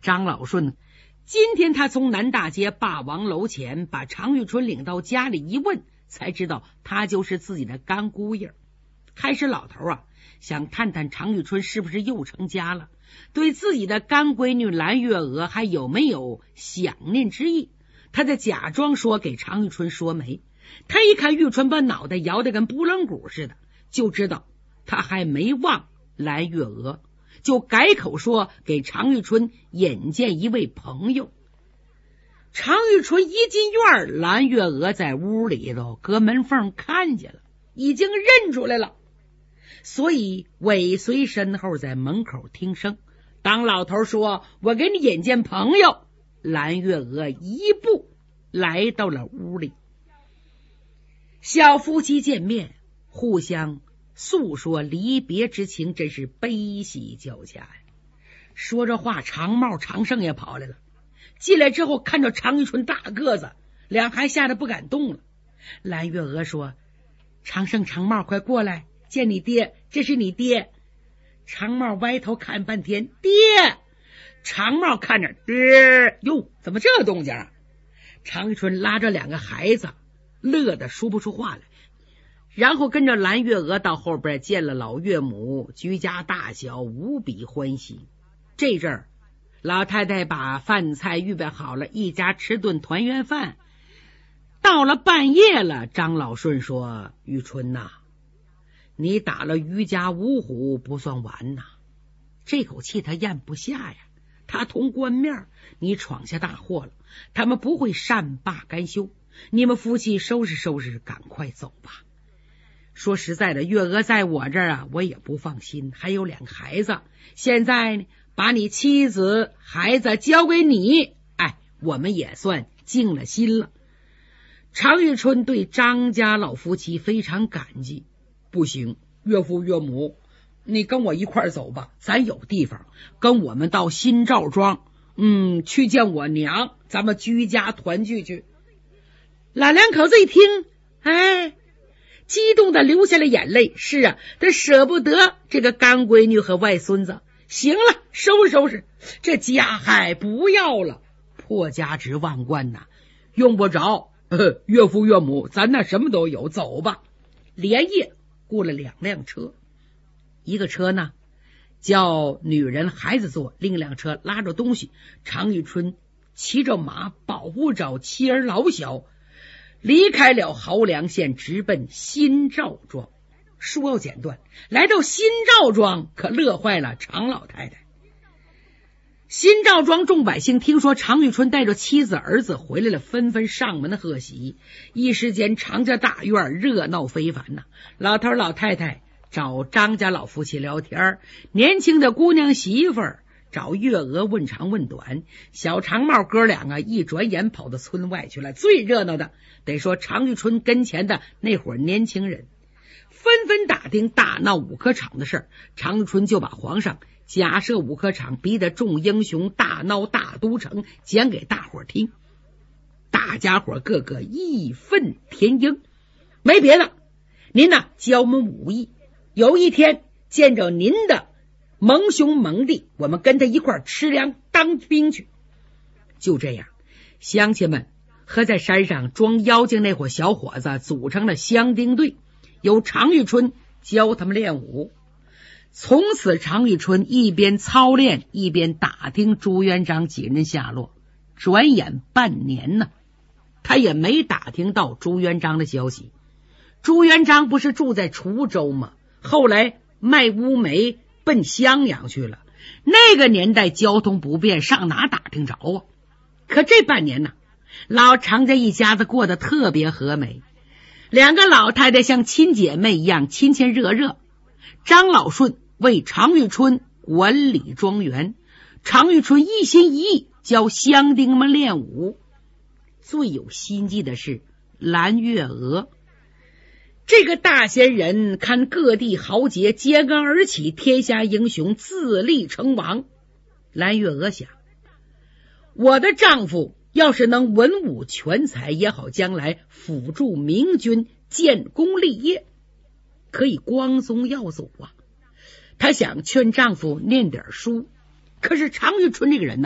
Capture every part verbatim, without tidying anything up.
张老顺今天他从南大街霸王楼前把常玉春领到家里一问，才知道他就是自己的干姑爷。开始老头啊想探探常玉春是不是又成家了，对自己的干闺女蓝月娥还有没有想念之意，他在假装说给常玉春说媒。他一看玉春把脑袋摇得跟拨浪鼓似的，就知道他还没忘蓝月娥，就改口说给常玉春引荐一位朋友。常玉春一进院，蓝月娥在屋里头隔门缝看见了，已经认出来了，所以尾随身后在门口听声。当老头说我给你引荐朋友，蓝月娥一步来到了屋里。小夫妻见面，互相诉说离别之情，真是悲喜交加呀。说着话，常茂常胜也跑来了。进来之后看着常玉春大个子，两还吓得不敢动了。蓝月娥说：常胜常茂快过来见你爹，这是你爹。常茂歪头看半天，爹。常茂看着，爹哟，怎么这动静啊？常玉春拉着两个孩子乐得说不出话来，然后跟着蓝月娥到后边见了老岳母，居家大小无比欢喜。这阵儿老太太把饭菜预备好了，一家吃顿团圆饭。到了半夜了，张老顺说：玉春呐、啊，你打了余家五虎不算完呐、啊，这口气他咽不下呀。他同官面，你闯下大祸了，他们不会善罢甘休，你们夫妻收拾收拾，赶快走吧。说实在的，月娥在我这儿啊，我也不放心，还有两个孩子，现在呢，把你妻子孩子交给你，哎，我们也算静了心了。常玉春对张家老夫妻非常感激。不行，岳父岳母，你跟我一块儿走吧，咱有地方，跟我们到新赵庄，嗯，去见我娘，咱们居家团聚去。老两口子一听，哎，激动的流下了眼泪。是啊，他舍不得这个干闺女和外孙子。行了，收拾收拾，这家还不要了，破家值万贯呐、啊，用不着。呃，岳父岳母，咱那什么都有，走吧。连夜雇了两辆车，一个车呢叫女人孩子坐，另一辆车拉着东西。常玉春骑着马，保护着妻儿老小，离开了豪梁县，直奔新赵庄。书要简短，来到新赵庄，可乐坏了常老太太。新赵庄众百姓听说常玉春带着妻子儿子回来了，纷纷上门贺喜。一时间常家大院热闹非凡呐、啊！老头老太太找张家老夫妻聊天，年轻的姑娘媳妇儿找月娥问长问短，小长帽哥两个一转眼跑到村外去了。最热闹的得说常玉春跟前的那伙年轻人，纷纷打听大闹五科场的事儿。常玉春就把皇上假设五科场逼得众英雄大闹大都城讲给大伙听，大家伙个个义愤填膺。没别的，您呢教我们武艺，有一天见着您的蒙兄蒙弟，我们跟他一块吃粮当兵去。就这样，乡亲们和在山上装妖精那伙小伙子组成了乡丁队，由常玉春教他们练武。从此常玉春一边操练一边打听朱元璋几人下落。转眼半年呢，他也没打听到朱元璋的消息。朱元璋不是住在滁州吗？后来卖乌梅奔襄阳去了。那个年代交通不便，上哪打听着啊？可这半年呢，老常家一家子过得特别和美，两个老太太像亲姐妹一样亲亲热热。张老顺为常玉春管理庄园，常玉春一心一意教乡丁们练武。最有心计的是蓝月娥，这个大仙人看各地豪杰揭竿而起，天下英雄自立成王。蓝月娥想，我的丈夫要是能文武全才，也好将来辅助明军建功立业，可以光宗耀祖啊。她想劝丈夫念点书，可是常玉春这个人呢，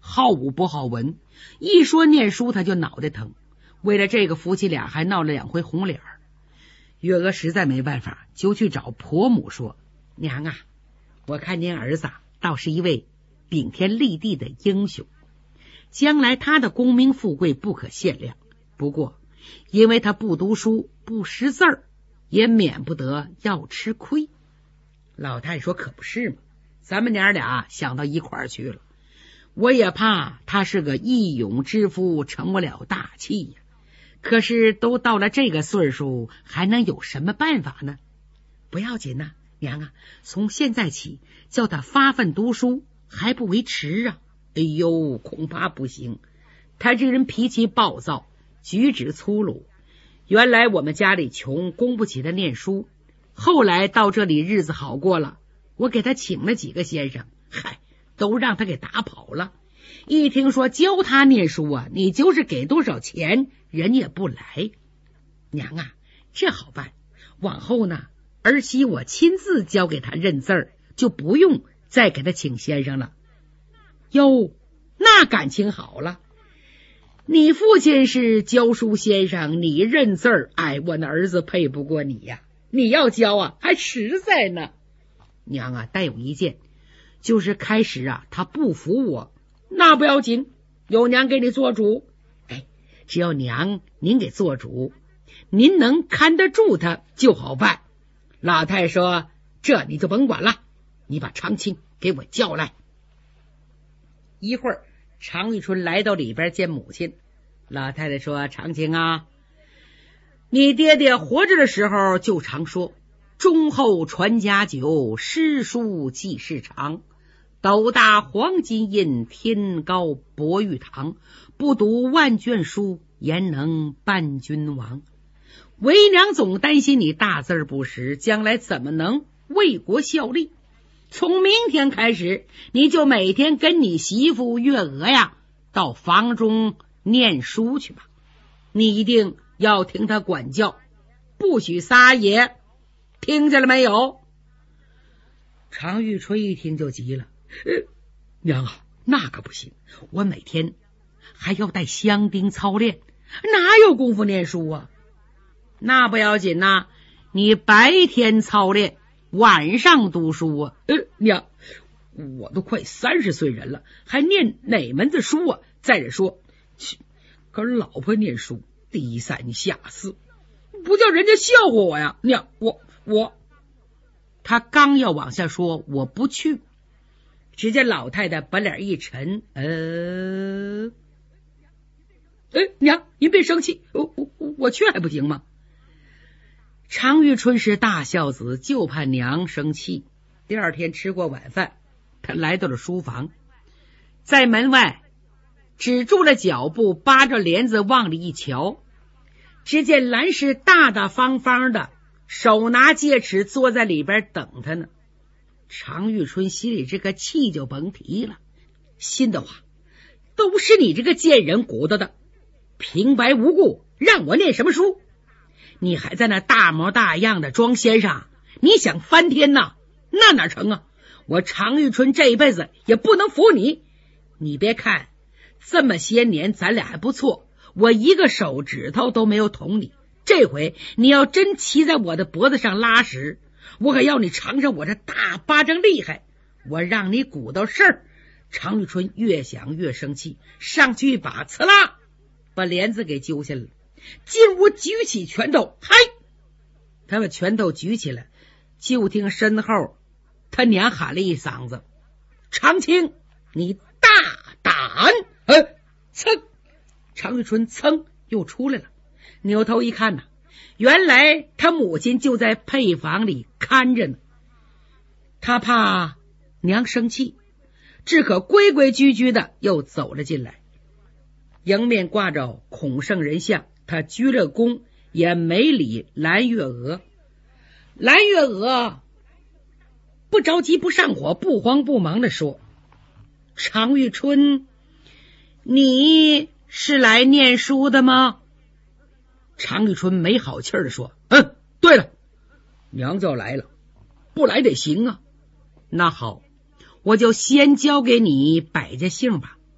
好武不好文，一说念书他就脑袋疼。为了这个，夫妻俩还闹了两回红脸儿。月娥实在没办法，就去找婆母说：“娘啊，我看您儿子倒是一位顶天立地的英雄，将来他的功名富贵不可限量。不过因为他不读书不识字儿，也免不得要吃亏。”老太太说：“可不是嘛，咱们娘俩想到一块儿去了。我也怕他是个义勇之夫，成不了大器呀。可是都到了这个岁数，还能有什么办法呢？不要紧呐、啊，娘啊，从现在起叫他发奋读书，还不为迟啊。”哎呦，恐怕不行，他这人脾气暴躁，举止粗鲁。原来我们家里穷，供不起他念书，后来到这里日子好过了，我给他请了几个先生，嗨，都让他给打跑了。一听说教他念书啊，你就是给多少钱人也不来。娘啊，这好办，往后呢，儿媳我亲自教给他认字儿，就不用再给他请先生了。哟，那感情好了。你父亲是教书先生，你认字儿，哎，我那儿子配不过你呀。你要教啊，还实在呢。娘啊，但有一件，就是开始啊，他不服我，那不要紧，有娘给你做主。哎，只要娘您给做主，您能看得住他就好办。老太太说：“这你就甭管了，你把常青给我叫来。”一会儿，常玉春来到里边见母亲。老太太说：“常青啊，你爹爹活着的时候就常说，忠厚传家久，诗书继世长。斗大黄金印，天高博玉堂。不读万卷书，焉能伴君王？为娘总担心你大字不识，将来怎么能为国效力？从明天开始，你就每天跟你媳妇月娥呀，到房中念书去吧。你一定要听他管教，不许撒野，听见了没有？”常玉春一听就急了：“呃，娘啊，那可不行，我每天还要带香丁操练，哪有功夫念书啊？”“那不要紧呐、啊，你白天操练，晚上读书啊。”“呃，娘，我都快三十岁人了，还念哪门子书啊？再者说，跟老婆念书，低三下四，不叫人家笑话我呀。娘，我我……”他刚要往下说我不去，只见老太太把脸一沉：“呃，哎，娘，您别生气，我我我去还不行吗？”常玉春是大孝子，就怕娘生气。第二天吃过晚饭，他来到了书房，在门外止住了脚步，扒着帘子往里一瞧，只见兰氏大大方方的，手拿戒尺坐在里边等他呢。常玉春心里这个气就甭提了，心的话，都是你这个贱人鼓捣的，平白无故让我念什么书？你还在那大模大样的装先生，你想翻天呐？那哪成啊！我常玉春这一辈子也不能服你。你别看这么些年咱俩还不错，我一个手指头都没有捅你，这回你要真骑在我的脖子上拉屎，我可要你尝尝我这大巴掌厉害，我让你鼓捣事儿。”常玉春越想越生气，上去一把刺啦，把帘子给揪下来了。进屋举起拳头，嗨！他把拳头举起来，就听身后他娘喊了一嗓子：“常青，你大胆！”哎，噌！常玉春噌又出来了，扭头一看呐、啊，原来他母亲就在配房里看着呢。他怕娘生气，只可规规矩矩的又走了进来。迎面挂着孔圣人像，他鞠了躬，也没理蓝月娥。蓝月娥不着急不上火，不慌不忙的说：“常玉春，你是来念书的吗？”常玉春没好气的说：“嗯，对了，娘就来了，不来得行啊。”“那好，我就先交给你百家姓吧。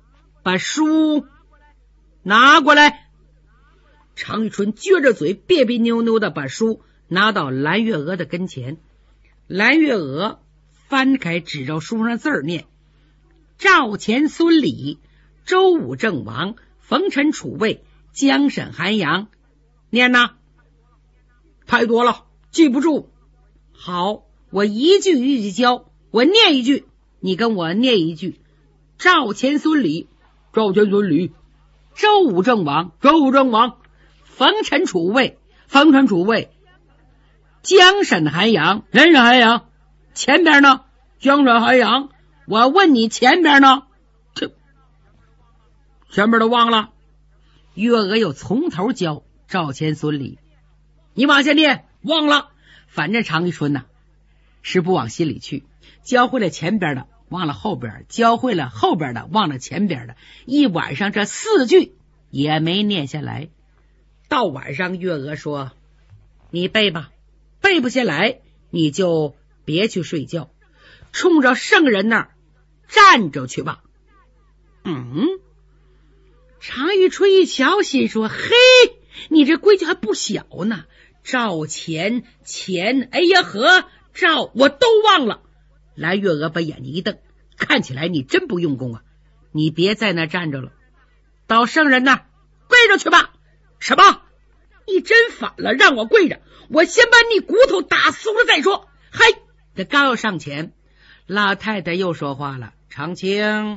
把书拿过来。常玉春撅着嘴，别别扭扭的把书拿到蓝月娥的跟前。蓝月娥翻开，指着书上字儿念：赵钱孙李周武郑王冯陈楚卫江沈韩阳。念呐，太多了，记不住。好，我一句一句教，我念一句，你跟我念一句。赵钱孙李，赵钱孙李；周武郑王，周武郑王；冯陈楚卫，冯陈楚卫；江沈韩阳，江沈韩阳。前边呢？江沈韩阳。我问你前边呢？这前边都忘了。月娥又从头教赵钱孙李，你往下念，忘了。反正常玉春呐、啊，是不往心里去，教会了前边的，忘了后边；教会了后边的，忘了前边的。一晚上这四句也没念下来。到晚上，月娥说：“你背吧，背不下来你就别去睡觉，冲着圣人那儿站着去吧。”嗯，常玉春一瞧，心说：“嘿，你这规矩还不小呢。赵钱钱，哎呀和赵我都忘了。”蓝月娥把眼睛一瞪，看起来你真不用功啊！你别在那站着了，到圣人那儿跪着去吧。什么？你真反了，让我跪着？我先把你骨头打松了再说。嘿，这刚要上前，老太太又说话了：“长青，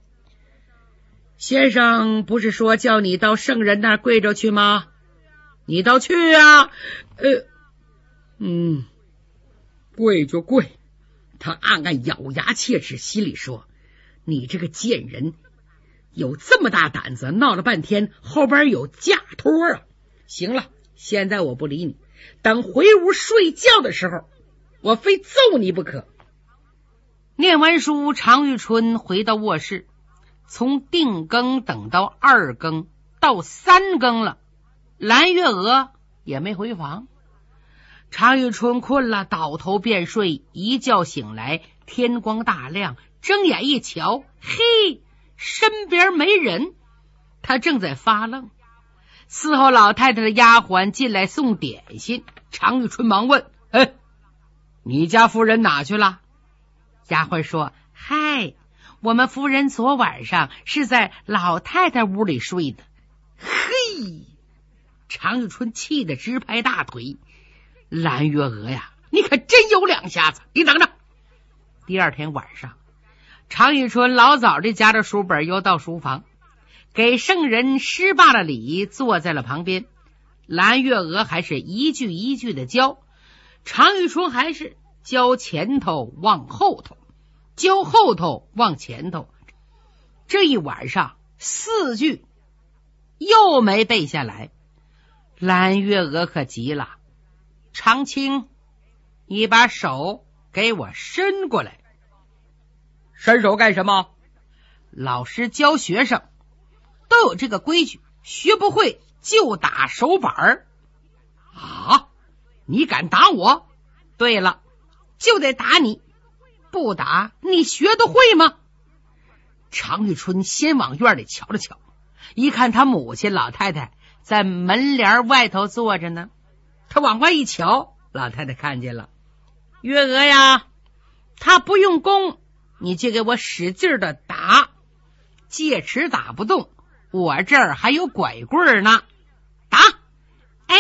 先生不是说叫你到圣人那儿跪着去吗？你倒去啊！”呃，嗯，跪就跪。他暗暗咬牙切齿，心里说：“你这个贱人，有这么大胆子，闹了半天后边有架托啊！行了，现在我不理你，等回屋睡觉的时候，我非揍你不可。”念完书，常玉春回到卧室，从定更等到二更，到三更了，蓝月娥也没回房。常玉春困了，倒头便睡。一觉醒来，天光大亮，睁眼一瞧，嘿，身边没人。他正在发愣，伺候老太太的丫鬟进来送点心。常玉春忙问：“哎，你家夫人哪去了？”丫鬟说：“嗨，我们夫人昨晚上是在老太太屋里睡的。”嘿，常玉春气得直拍大腿。蓝月娥呀，你可真有两下子！你等着。第二天晚上，常玉春老早的夹着书本又到书房，给圣人施罢了礼，坐在了旁边。蓝月娥还是一句一句的教，常玉春还是教前头往后头，教后头往前头。这一晚上四句又没背下来。蓝月娥可急了：“常青，你把手给我伸过来。”“伸手干什么？”“老师教学生都有这个规矩，学不会就打手板儿。”“啊，你敢打我？”“对了，就得打你，不打你学得会吗？”常玉春先往院里瞧了瞧，一看他母亲老太太在门帘外头坐着呢。他往外一瞧，老太太看见了。“月娥呀，他不用功，你就给我使劲的打，戒尺打不动，我这儿还有拐棍呢，打！”哎，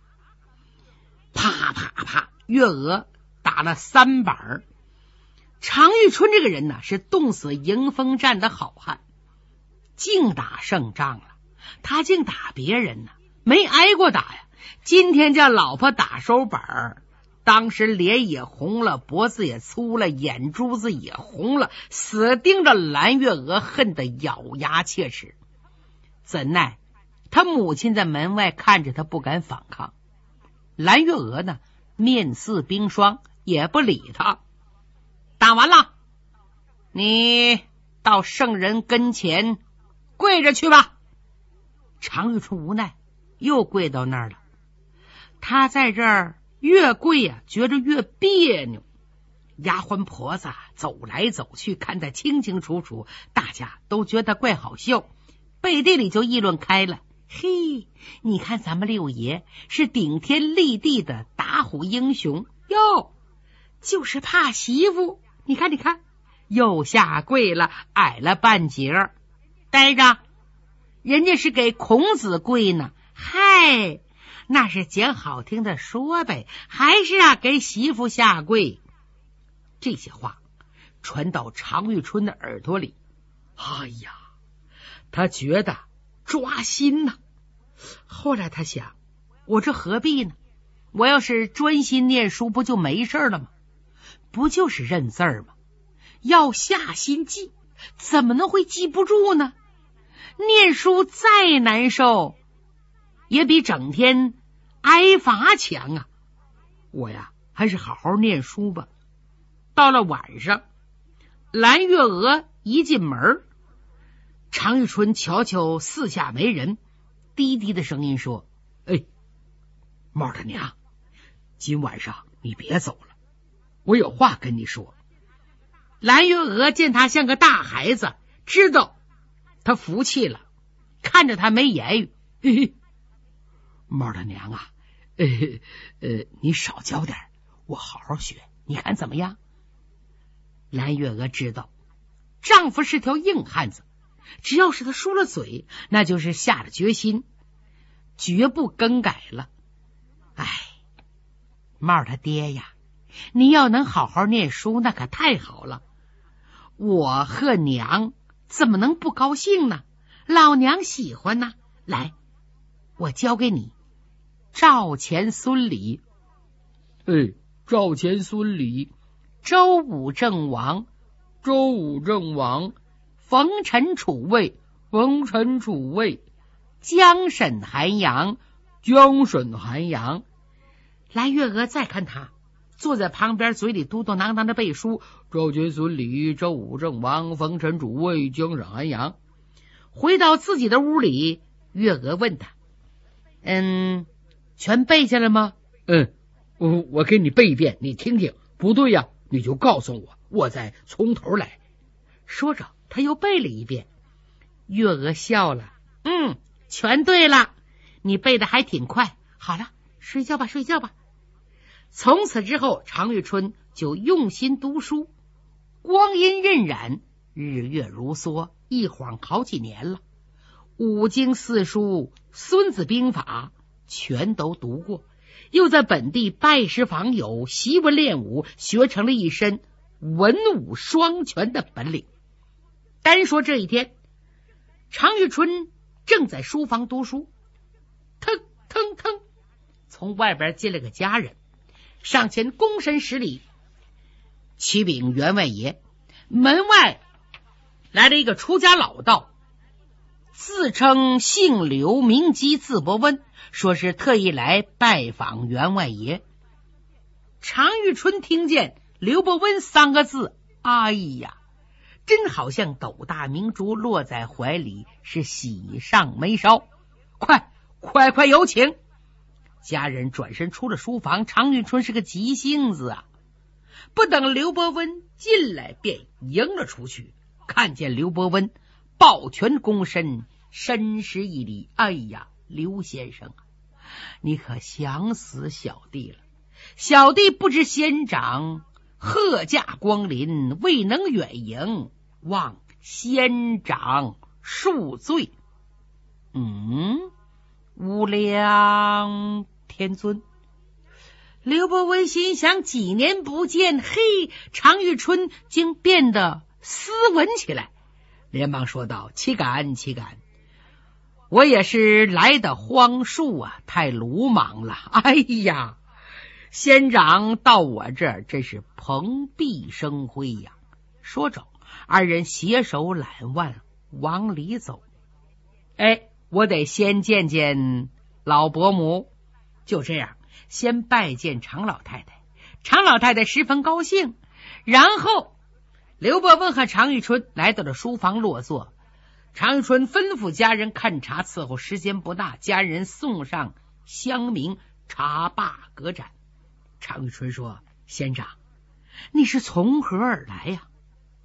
啪啪啪，月娥打了三板。常玉春这个人呢，是冻死迎风站的好汉，净打胜仗了。他净打别人呢，没挨过打呀。今天叫老婆打手板，当时脸也红了，脖子也粗了，眼珠子也红了，死盯着蓝月娥，恨得咬牙切齿。怎奈他母亲在门外看着他，不敢反抗。蓝月娥呢，面似冰霜，也不理他。打完了，你到圣人跟前跪着去吧。常玉春无奈，又跪到那儿了。他在这儿越跪呀、啊，觉着越别扭。 丫鬟婆子走来走去，看得清清楚楚，大家都觉得怪好笑，背地里就议论开了。嘿，你看咱们六爷是顶天立地的打虎英雄哟，就是怕媳妇，你看你看，又下跪了，矮了半截。呆着，人家是给孔子跪呢。嗨，那是讲好听的说呗，还是啊给媳妇下跪。这些话传到常遇春的耳朵里，哎呀，他觉得抓心呐、啊。后来他想，我这何必呢？我要是专心念书，不就没事了吗？不就是认字儿吗？要下心记，怎么能会记不住呢？念书再难受，也比整天挨罚强啊！我呀，还是好好念书吧。到了晚上，蓝月娥一进门，常遇春瞧瞧四下没人，低低的声音说：“哎，猫他娘，今晚上你别走了，我有话跟你说。”蓝月娥见他像个大孩子，知道他服气了，看着他没言语。嘿嘿，猫他娘啊，呃呃，你少教点，我好好学，你看怎么样？蓝月娥知道丈夫是条硬汉子，只要是他输了嘴，那就是下了决心，绝不更改了。哎，猫他爹呀，你要能好好念书，那可太好了。我和娘怎么能不高兴呢？老娘喜欢呢。来，我教给你赵钱孙李。哎，赵钱孙李。周武郑王，周武郑王。冯陈楚卫，冯陈楚卫。江沈韩阳，江沈韩阳。蓝月娥再看他坐在旁边，嘴里嘟嘟囔囔的背书：赵钱孙李，周武郑王，冯陈楚卫，江沈韩阳。回到自己的屋里，月娥问他：嗯，全背下了吗？嗯，我我给你背一遍，你听听，不对呀，你就告诉我，我再从头来。说着，他又背了一遍。月娥笑了：嗯，全对了，你背的还挺快。好了，睡觉吧，睡觉吧。从此之后，常遇春就用心读书，光阴荏苒，日月如梭，一晃好几年了。五经四书、孙子兵法全都读过，又在本地拜师访友，习文练武，学成了一身文武双全的本领。单说这一天，常遇春正在书房读书，腾腾腾，从外边进了个家人，上前躬身施礼：启禀员外爷。门外来了一个出家老道，自称姓刘名基字伯温，说是特意来拜访员外爷。常遇春听见刘伯温三个字，哎呀，真好像斗大明珠落在怀里，是喜上眉梢。快快快有请！家人转身出了书房。常遇春是个急性子啊，不等刘伯温进来，便迎了出去。看见刘伯温抱拳躬身，深施一礼：哎呀，刘先生啊，你可想死小弟了，小弟不知先长贺驾光临，未能远迎，望先长恕罪。嗯，无量天尊。刘伯温心想，几年不见，嘿，常遇春竟变得斯文起来，连忙说道：岂敢岂敢，我也是来的荒树啊，太鲁莽了。哎呀，仙长到我这儿真是蓬荜生辉呀。说着，二人携手揽腕往里走。哎，我得先见见老伯母。就这样，先拜见常老太太。常老太太十分高兴，然后刘伯温和常遇春来到了书房落座。常遇春吩咐家人看茶伺候，时间不大，家人送上香茗，茶罢隔盏。常遇春说：仙长， 你是从何而来呀？